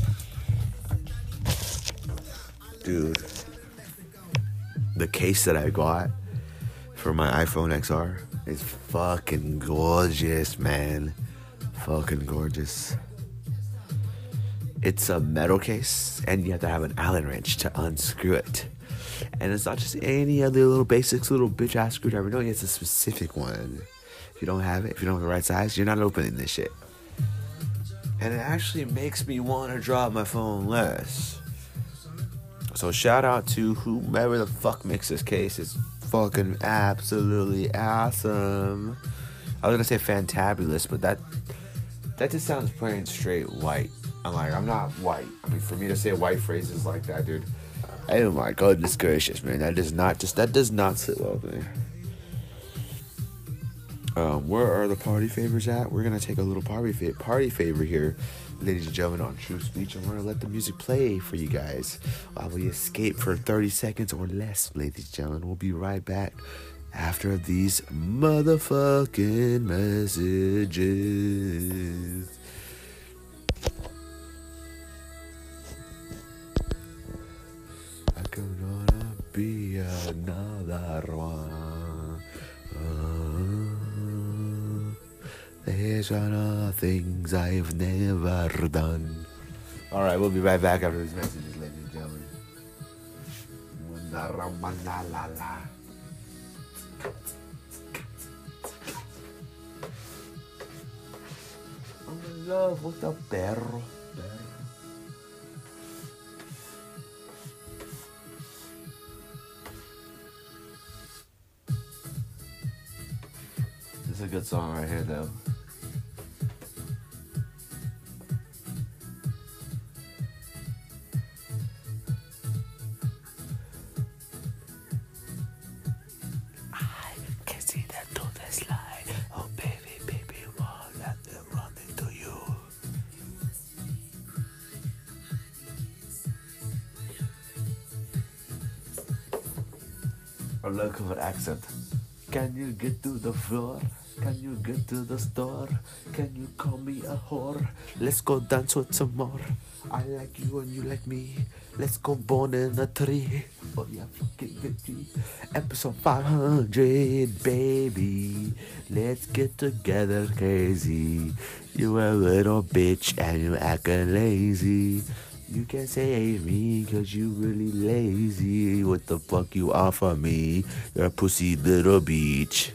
Dude, the case that I got for my iPhone X R is fucking gorgeous, man. Fucking gorgeous. It's a metal case, and you have to have an Allen wrench to unscrew it. And it's not just any other little basics, little bitch ass screwdriver. No, it's a specific one. If you don't have it, if you don't have the right size, you're not opening this shit. And it actually makes me want to drop my phone less. So shout out to whomever the fuck makes this case. It's fucking absolutely awesome. I was gonna say fantabulous, but that that just sounds plain straight white. I'm like, I'm not white. I mean, for me to say white phrases like that, dude. Oh my goodness gracious, man. That does not just that does not sit well with me. Um, where are the party favors at? We're gonna take a little party fa- party favor here, ladies and gentlemen, on True Speech, and we're gonna let the music play for you guys while we escape for thirty seconds or less, ladies and gentlemen. We'll be right back after these motherfucking messages. I could gonna be another one. Uh, there's other things I've never done. All right, we'll be right back after these messages, ladies and gentlemen. I'm in love with the perro. This is a good song right here, though. I can see that to the slide. Oh, baby, baby, won't let them run into you. I love her accent. Can you get to the floor? Can you get to the store? Can you call me a whore? Let's go dance with some more. I like you and you like me. Let's go born in a tree. Oh yeah, fucking get me. Episode five hundred, baby. Let's get together, crazy. You a little bitch and you acting lazy. You can't save me cause you really lazy. What the fuck you offer me? You're a pussy little bitch.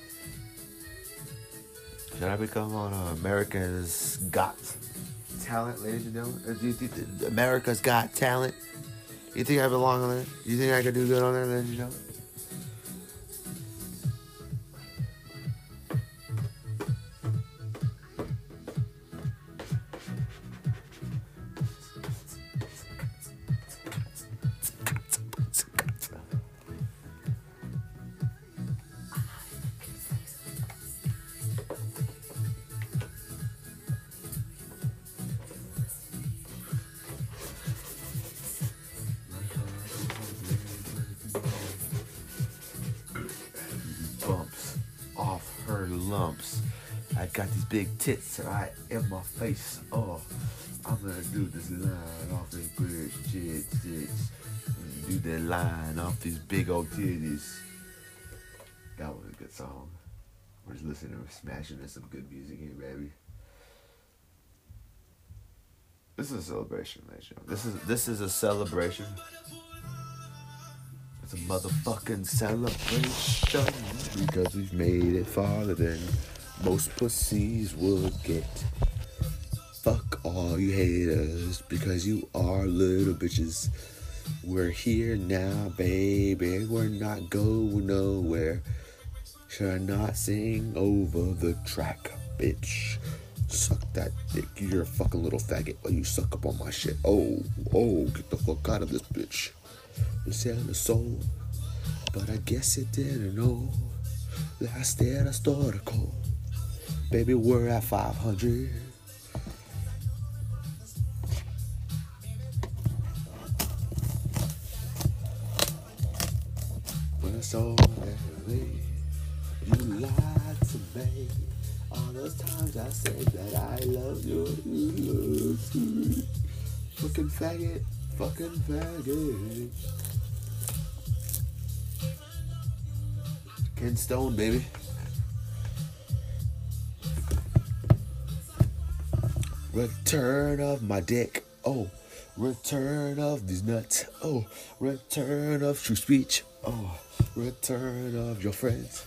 Should I become on uh, America's Got Talent, ladies and gentlemen? Do you think that America's Got Talent? You think I belong on there? You think I could do good on there, ladies and gentlemen? Bumps off her lumps. I got these big tits right in my face. Oh, I'm gonna do this line off these big tits, tits. Do that line off these big old titties. That was a good song. We're just listening to smashing to some good music here, baby. This is a celebration, ladies and gentlemen. This is this is a celebration. It's a motherfucking celebration because we've made it farther than most pussies would get. Fuck all you haters because you are little bitches. We're here now, baby. We're not going nowhere. Should I not sing over the track, bitch? Suck that dick. You're a fucking little faggot while you suck up on my shit. Oh, oh, get the fuck out of this bitch. You're selling the soul, but I guess it didn't know. Last year I started cold. Baby, we're at five hundred. When I saw that way, you lied to me. All those times I said that I love you, you love me. Fucking faggot, fucking faggot. Ken Stone, baby. Return of my dick. Oh, return of these nuts. Oh, return of true speech. Oh, return of your friends.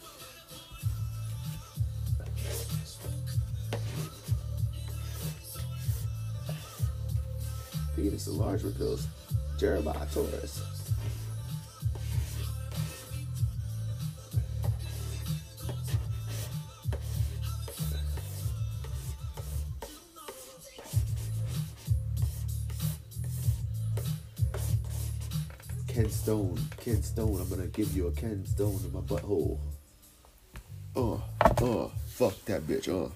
Penis enlargement pills. Jeremiah Torres. Ken Stone, Ken Stone, I'm gonna give you a Ken Stone in my butthole. Uh, uh, fuck that bitch, uh.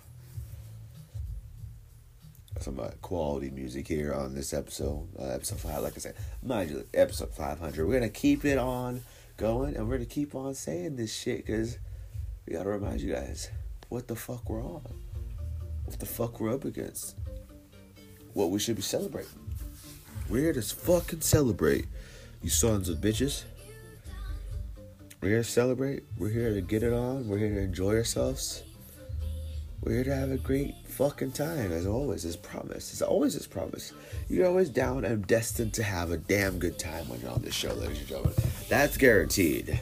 Some uh, quality music here on this episode, uh, episode five, like I said, mind you, episode five hundred. We're gonna keep it on going, and we're gonna keep on saying this shit, because we gotta remind you guys what the fuck we're on, what the fuck we're up against, what we should be celebrating. We're here to fucking celebrate. You sons of bitches. We're here to celebrate. We're here to get it on. We're here to enjoy ourselves. We're here to have a great fucking time, as always, as promised. As always, as promised. You're always down and destined to have a damn good time when you're on this show, ladies and gentlemen. That's guaranteed.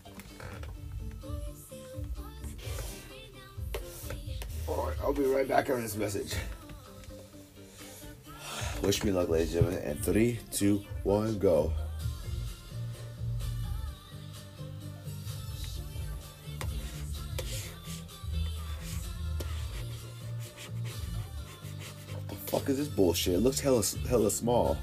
Alright, I'll be right back on this message. Wish me luck, ladies and gentlemen. And three, two, one, go. Fuck is this bullshit? It looks hella hella small.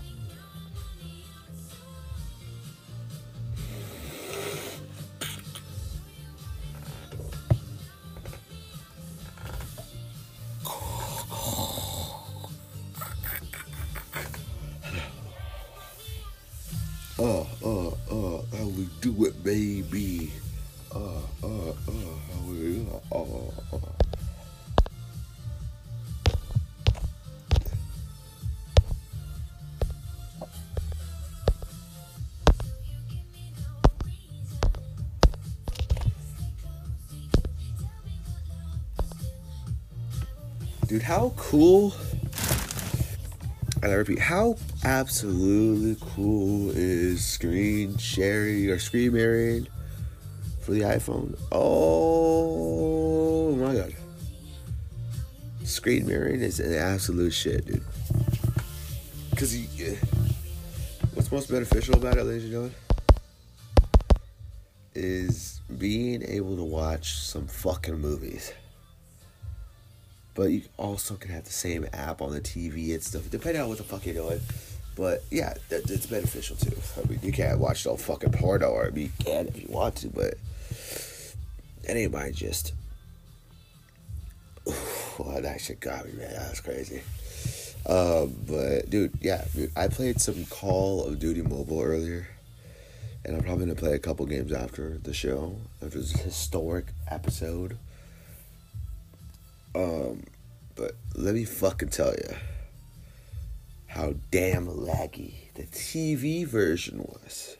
Uh, uh, uh, how we do it, baby. Uh, uh, uh, how we, uh, uh, uh. Dude, how cool, and I repeat, how absolutely cool is screen sharing or screen mirroring for the iPhone? Oh my god. Screen mirroring is an absolute shit, dude. Because what's most beneficial about it, ladies and gentlemen, is being able to watch some fucking movies. But you also can have the same app on the T V and stuff, depending on what the fuck you're doing. But yeah, that, it's beneficial too. I mean, you can't watch no fucking porno, or I mean, you can if you want to, but that ain't my gist. Well, that shit got me, man. That was crazy. Um, but dude, yeah, dude, I played some Call of Duty Mobile earlier, and I'm probably gonna play a couple games after the show, after this historic episode. Um, but let me fucking tell you how damn laggy the T V version was.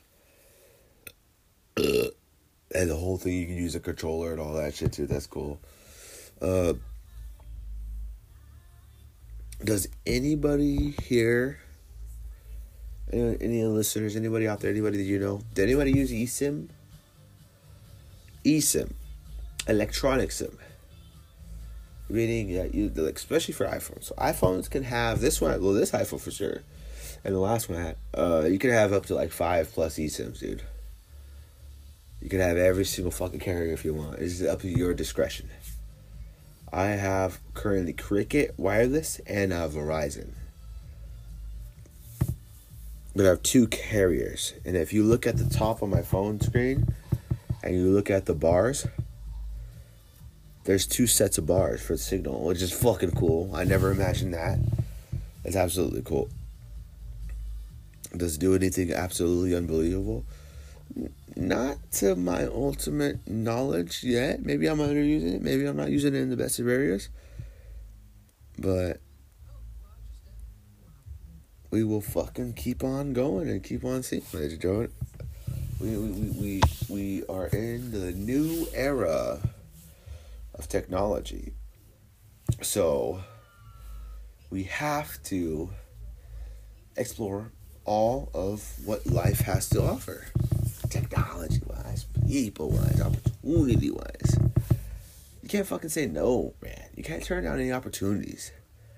Uh, and the whole thing, you can use a controller and all that shit too. That's cool. Uh, does anybody here, any, any listeners, anybody out there, anybody that you know, did anybody use eSIM? eSIM, electronic SIM. Meaning that you, like, especially for iPhones. So iPhones can have this one, well, this iPhone for sure, and the last one I had, uh, you can have up to like five plus eSIMs, dude. You can have every single fucking carrier if you want. It's up to your discretion. I have currently Cricket Wireless and uh, Verizon. But I have two carriers, and if you look at the top of my phone screen and you look at the bars, there's two sets of bars for the signal, which is fucking cool. I never imagined that. It's absolutely cool. Does it do anything absolutely unbelievable? Not to my ultimate knowledge yet. Maybe I'm underusing it. Maybe I'm not using it in the best of areas. But we will fucking keep on going and keep on seeing, ladies and gentlemen. We, we, we, we are in the new era of technology. So we have to explore all of what life has to offer. Technology-wise, people-wise, opportunity-wise. You can't fucking say no, man. You can't turn down any opportunities.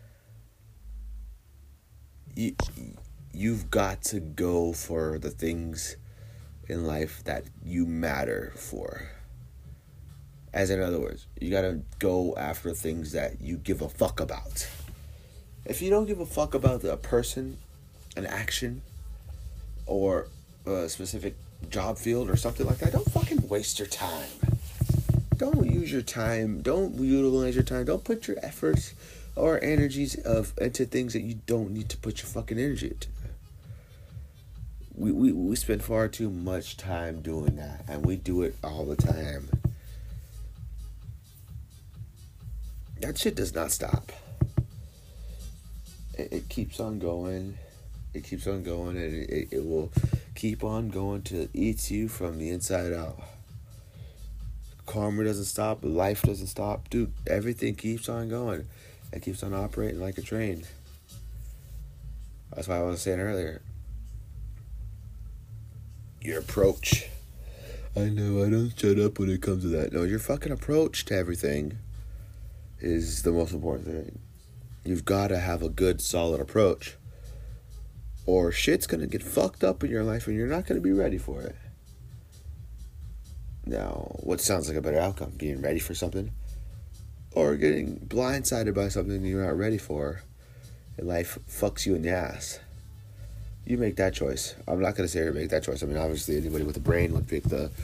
You, you've got to go for the things in life that you matter for. As in other words, you gotta go after things that you give a fuck about. If you don't give a fuck about a person, an action, or a specific job field or something like that, don't fucking waste your time. Don't use your time. Don't utilize your time. Don't put your efforts or energies of into things that you don't need to put your fucking energy into. We, we, we spend far too much time doing that, and we do it all the time. That shit does not stop. It, it keeps on going. It keeps on going, and it, it, it will keep on going till it eats you from the inside out. Karma doesn't stop. Life doesn't stop. Dude, everything keeps on going. It keeps on operating like a train. That's why I was saying earlier. Your approach. I know, I don't shut up when it comes to that. No, your fucking approach to everything is the most important thing. You've got to have a good, solid approach, or shit's going to get fucked up in your life and you're not going to be ready for it. Now, what sounds like a better outcome? Being ready for something, or getting blindsided by something you're not ready for, and life fucks you in the ass. You make that choice. I'm not going to say here make that choice. I mean, obviously, anybody with a brain would pick the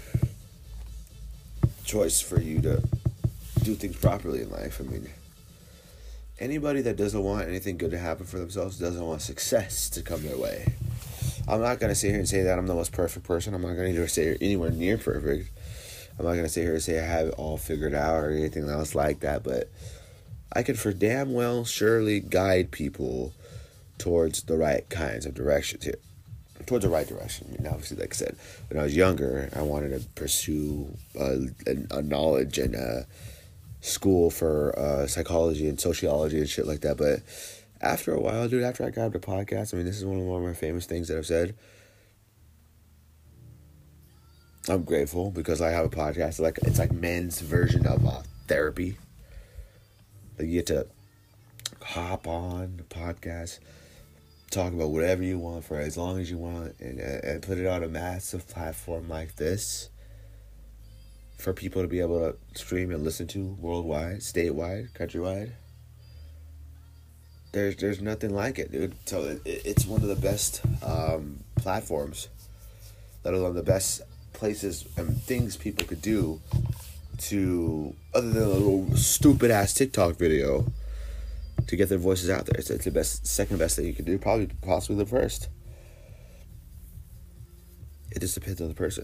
choice for you to do things properly in life. I mean, anybody that doesn't want anything good to happen for themselves doesn't want success to come their way. I'm not going to sit here and say that I'm the most perfect person. I'm not going to say anywhere near perfect. I'm not going to sit here and say I have it all figured out or anything else like that, but I can for damn well surely guide people towards the right kinds of directions here. Towards the right direction. I mean, obviously, like I said, when I was younger, I wanted to pursue uh, a, a knowledge and a school for uh, psychology and sociology and shit like that. But after a while, dude, after I grabbed a podcast, I mean, this is one of, one of my famous things that I've said. I'm grateful because I have a podcast. It's like, it's like men's version of uh, therapy. Like you get to hop on the podcast, talk about whatever you want for as long as you want, and, and put it on a massive platform like this for people to be able to stream and listen to worldwide, statewide, countrywide. There's there's nothing like it, dude. So it, it's one of the best um, platforms, let alone the best places and things people could do to, other than a little stupid ass TikTok video, to get their voices out there. It's, it's the best, second best thing you can do, probably possibly the first. It just depends on the person.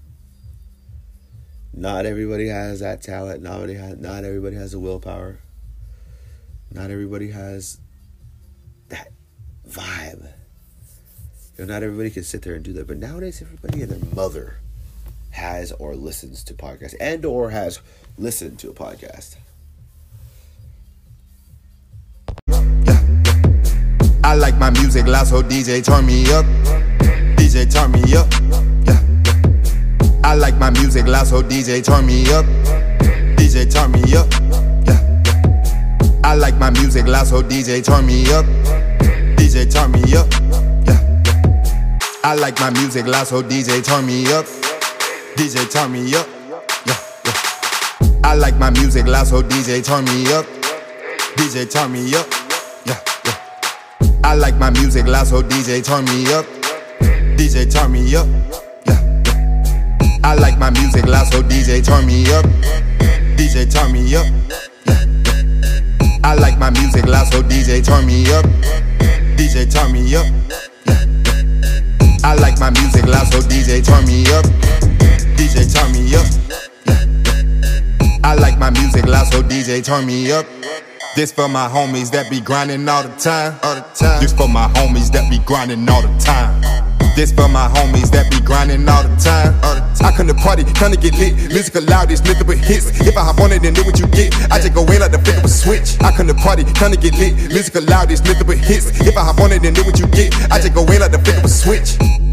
Not everybody has that talent. Not everybody has, not everybody has the willpower. Not everybody has that vibe. You know, not everybody can sit there and do that. But nowadays, everybody and their mother has or listens to podcasts, and or has listened to a podcast. I like my music loud, so D J turn me up. D J turn me up. Yeah. I like my music loud, so D J turn me up. D J turn me up. Yeah. I like my music loud, so D J turn me up. D J turn me up. Yeah. I like my music loud, so D J turn me up. D J turn me up. Yeah. Yeah. I like my music loud, so D J turn me up. D J turn me up. I like my music loud, so D J turn me up. D J turn me up. Yeah, yeah. I like my music loud, so D J turn me up. D J turn me up. Yeah, yeah. I like my music loud, so D J turn me up. D J turn me up. Yeah, yeah. I like my music loud, so D J turn me up. D J turn me up. Yeah, yeah. I like my music loud, so D J turn me up. This for my homies that be grinding all the time. All the time. This for my homies that be grinding all the time. This for my homies that be grinding all the time. I come to party, come to get lit. Music loud, it's nothing but hits. If I hop on it and do what you get, I just go in like the flip of a switch. I come to party, come to get lit. Music loud, it's nothing but hits. If I hop on it and do what you get, I just go in like the flip of a switch.